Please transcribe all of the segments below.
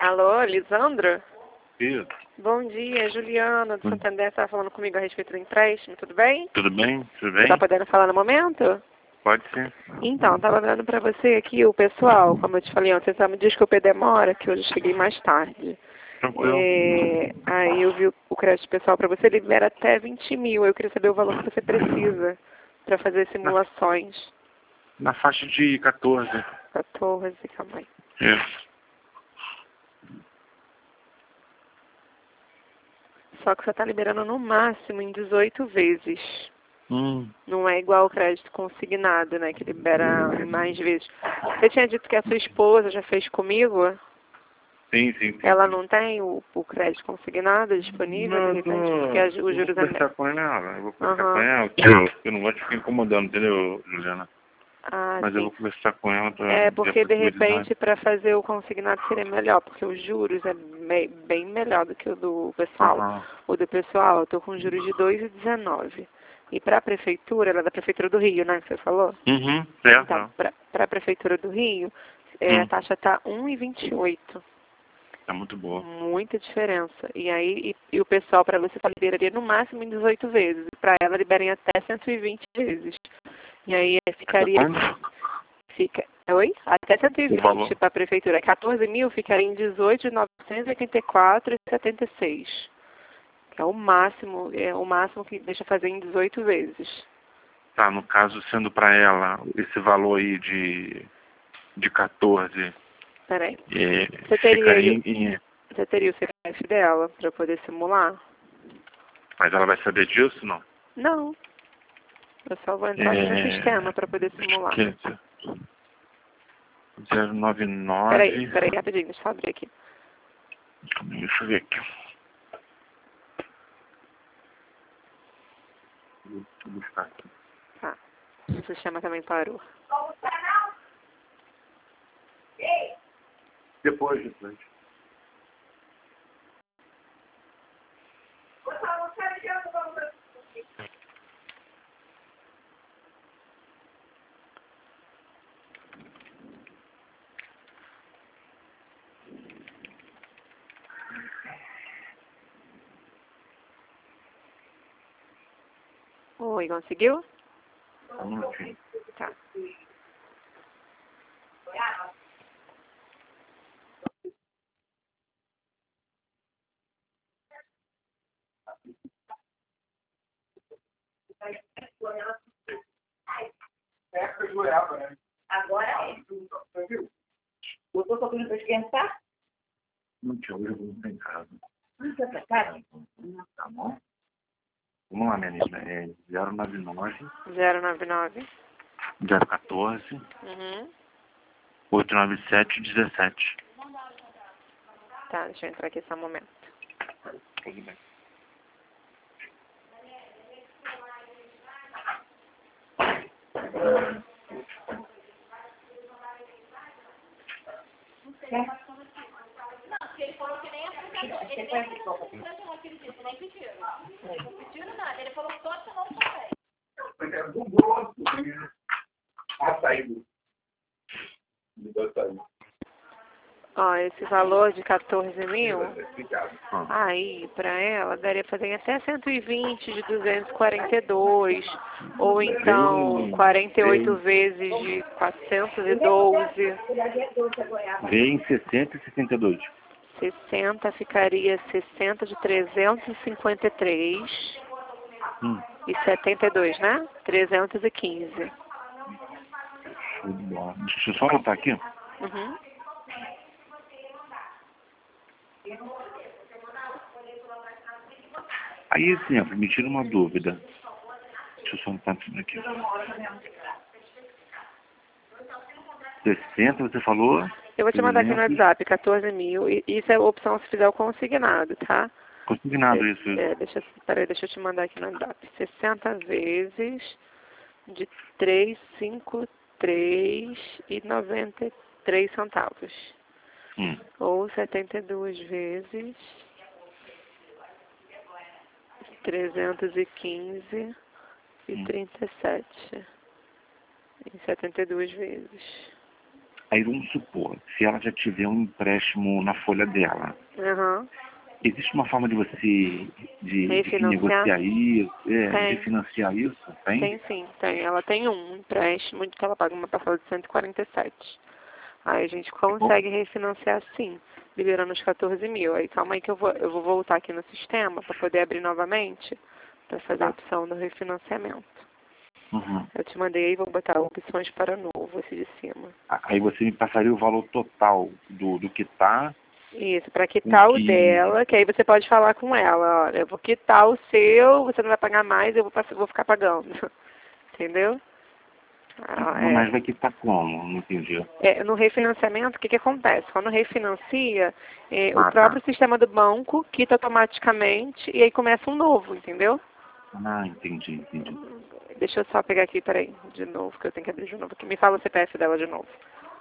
Alô, Lisandro? Isso. Bom dia, Juliana do Santander estava falando comigo a respeito do empréstimo, tudo bem? Tudo bem? Tudo Você bem? está podendo falar no momento? Pode ser. Então, estava dando para você aqui o pessoal, como eu te falei ontem, você me desculpe a demora, que hoje eu cheguei mais tarde. Tranquilo. Aí eu vi o crédito pessoal para você, libera até 20 mil. Eu queria saber o valor que você precisa para fazer simulações. Na faixa de 14. 14, calma aí. Isso. Só que você está liberando no máximo em 18 vezes. Não é igual o crédito consignado, né? Que libera em mais vezes. Você tinha dito que a sua esposa já fez comigo? Sim. Ela não tem o crédito consignado disponível, de repente? Porque os juros Eu vou conversar com ela. Eu vou conversar Aham. com ela. Eu não gosto de ficar incomodando, entendeu, Juliana? Ah, Mas eu sim. vou conversar com ela pra É, ver a porque de possibilidade. repente para fazer o consignado seria melhor, porque os juros é bem melhor do que o do pessoal. Aham. O do pessoal, eu estou com juros de 2,19. E para a prefeitura, ela é da prefeitura do Rio, né, que você falou? Certo. Então, para a prefeitura do Rio, a taxa está 1,28. Tá muito boa. Muita diferença. E aí, e o pessoal, para você, liberaria no máximo em 18 vezes. E para ela, liberem até 120 vezes. E aí ficaria... Oi? Até 120 para a prefeitura. 14 mil ficaria em 18.984,76. Que é o máximo que deixa fazer em 18 vezes. Tá, no caso, sendo pra ela esse valor aí de 14. Peraí. Você teria o CPF dela para poder simular? Mas ela vai saber disso, não? Não. Eu só vou entrar aqui no sistema para poder simular. 099. Peraí, rapidinho, deixa eu abrir aqui. Deixa eu ver aqui. Vou buscar aqui. Tá. O sistema também parou. Depois. Oi, conseguiu? Um minutinho. Tá. Agora é. Botou sua comida para esquentar? Não tinha, hoje eu vou estar em casa. Não foi para casa? Tá bom? Vamos lá, menina. É 099 099. 014 Uhum. 897 17. Tá, deixa eu entrar aqui só um momento. Tudo bem. Não, porque ele falou que nem aplicador. Ele nem aplicou. Ele disse, nem pediram. Não pediram nada. Ele falou que todos não também. Açaí. Ó, esse valor de 14 mil, aí pra ela daria pra fazer em até 120 de 242, ou então 48 vezes de 412. Vem em 60 e 62. 60 ficaria 60 de 353 e 72, né? 315. Deixa eu só anotar aqui. Uhum. Aí, exemplo, me tira uma dúvida. Deixa eu só anotar tudo aqui. 60, você falou? Eu vou te mandar aqui no WhatsApp, 14 mil. E isso é a opção se fizer o consignado, tá? Consignado isso. Peraí, deixa eu te mandar aqui no WhatsApp. 60 vezes de 353,93 centavos. Ou 72 vezes 315,37. Em 72 vezes. Aí vamos supor, se ela já tiver um empréstimo na folha dela, Uhum. existe uma forma de você de Refinanciar? negociar isso, Tem. refinanciar isso? Tem? Tem sim, tem. Ela tem um empréstimo que ela paga uma parcela de 147. Aí a gente consegue refinanciar sim, liberando os 14 mil. Aí calma aí que eu vou voltar aqui no sistema para poder abrir novamente para fazer a opção do refinanciamento. Uhum. Eu te mandei aí, vou botar opções para novo, esse de cima. Aí você me passaria o valor total do que tá, Isso, para quitar o dela, que aí você pode falar com ela, olha, eu vou quitar o seu, você não vai pagar mais, eu vou ficar pagando. Entendeu? mas vai quitar como? Não entendi. No refinanciamento, o que acontece? Quando refinancia, o Ah, próprio tá. sistema do banco quita automaticamente e aí começa um novo, entendeu? Ah, entendi. Deixa eu só pegar aqui, peraí, de novo, que eu tenho que abrir de novo aqui. Me fala o CPF dela de novo.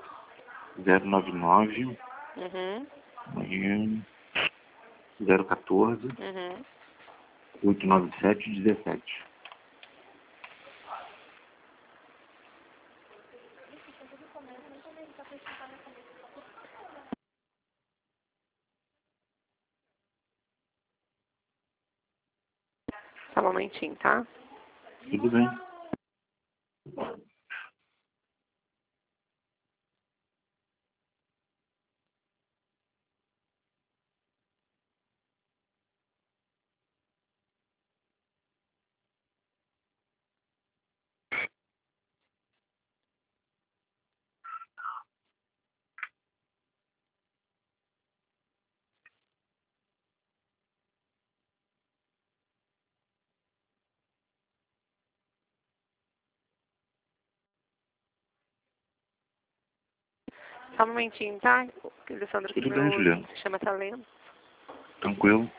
099 Uhum, aí, 014 uhum. 897 17. Só um momentinho, tá? Tudo bem. Só um momentinho, tá? Alessandra, que Tudo bem, meu Juliano. sistema tá lento. Tranquilo.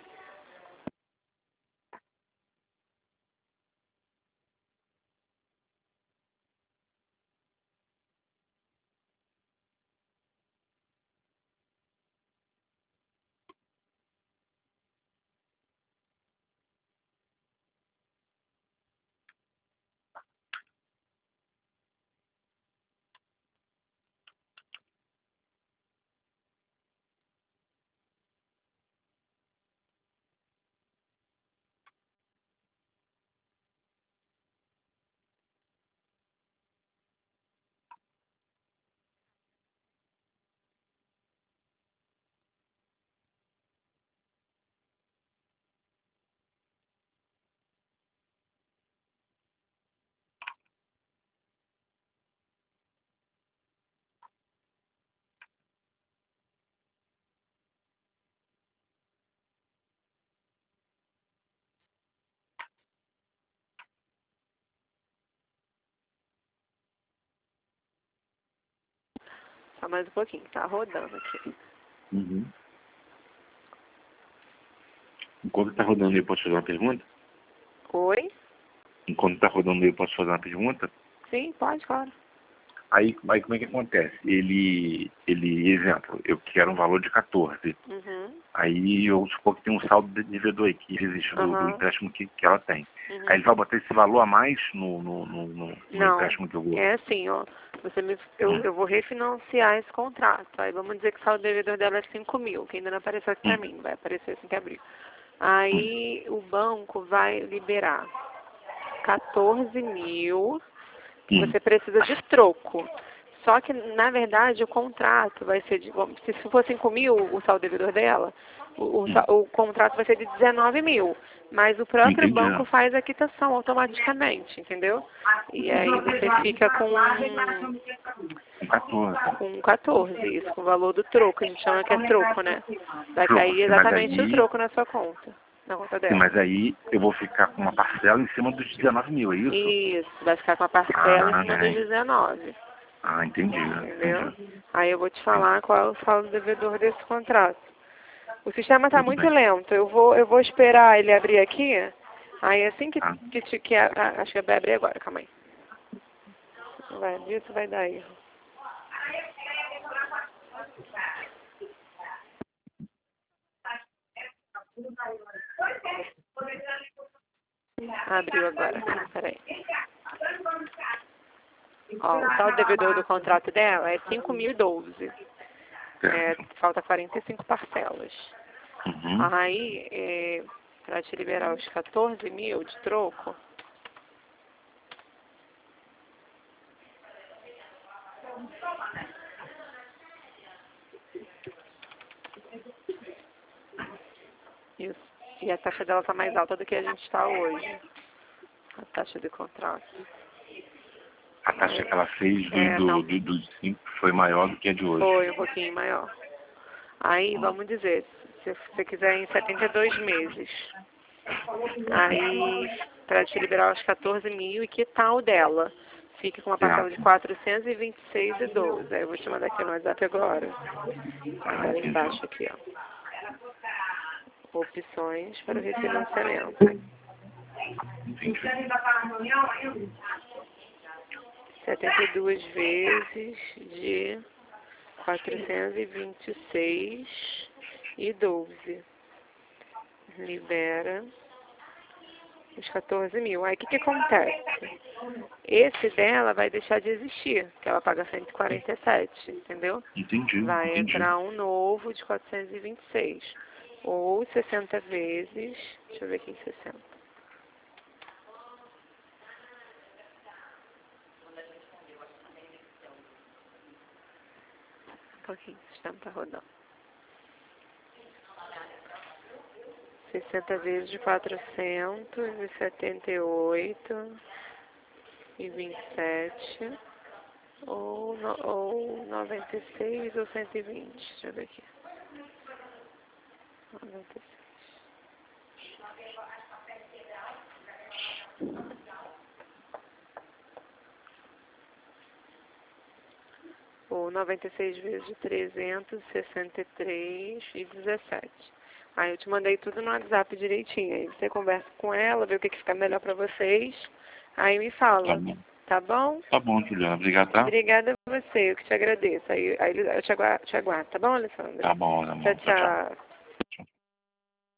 Só mais um pouquinho, tá rodando aqui. Uhum. Enquanto está rodando, eu posso fazer uma pergunta? Oi? Enquanto está rodando, eu posso fazer uma pergunta? Sim, pode, claro. Aí como é que acontece? Exemplo, eu quero um valor de 14. Uhum, Aí eu supor que tem um saldo de devedor aí, que existe do uhum, empréstimo que ela tem. Aí uhum. ele vai botar esse valor a mais no Não, empréstimo que eu vou. é assim, ó. Eu vou refinanciar esse contrato. Aí vamos dizer que o saldo devedor dela é 5 mil, que ainda não apareceu aqui pra mim, vai aparecer assim que abrir. Aí o banco vai liberar 14 mil que você precisa de troco. Só que, na verdade, o contrato vai ser de. Se for 5 mil o saldo devedor dela, o contrato vai ser de 19 mil. Mas o próprio Entendi. banco faz a quitação automaticamente, entendeu? E aí você fica com 14. 14, isso, com o valor do troco. A gente chama que é troco, né? Vai Troco, cair mas exatamente o aí, troco na sua conta, na conta dela. mas aí eu vou ficar com uma parcela em cima dos 19 mil, é isso? Isso, vai ficar com a parcela em Ah, cima dos 19. entendi, Entendeu? entendi. Aí eu vou te falar qual é o saldo devedor desse contrato. O sistema está Tudo muito bem. lento. Eu vou esperar ele abrir aqui. Aí assim Tá. acho que vai abrir agora, calma aí. Vai abrir, isso vai dar erro. Abriu agora. Peraí. Ó, o saldo devedor do contrato dela é 5.012. Falta 45 parcelas. Uhum. Aí, para te liberar os 14 mil de troco, isso. E a taxa dela está mais alta do que a gente está hoje. A taxa de contrato. A taxa que ela fez dos 5 foi maior do que a de hoje. Foi um pouquinho maior. Aí, vamos dizer, se você quiser em 72 meses, aí, para te liberar os 14 mil, e que tal dela? Fica com uma parcela de 426,12. Aí eu vou te mandar aqui no WhatsApp agora. Agora embaixo aqui, ó. Opções para o refinanciamento. 72 vezes de 426,12. Libera os 14 mil. Aí o que acontece? Esse dela vai deixar de existir, que ela paga 147, entendeu? Entendi. Vai entrar um novo de 426. Ou 60 vezes, deixa eu ver aqui em 60. Um pouquinho, o sistema está rodando. 60 vezes de 478,27 ou 96 ou 120, deixa eu ver aqui. 96. Ou 96 vezes de 363,17. Aí eu te mandei tudo no WhatsApp direitinho. Aí você conversa com ela, vê o que fica melhor pra vocês. Aí me fala. Tá bom? Tá bom, Juliana. Obrigado, tá? Obrigada a você, eu que te agradeço. Aí eu te aguardo, tá bom, Alessandra? Tá bom, amor. Tchau, tchau.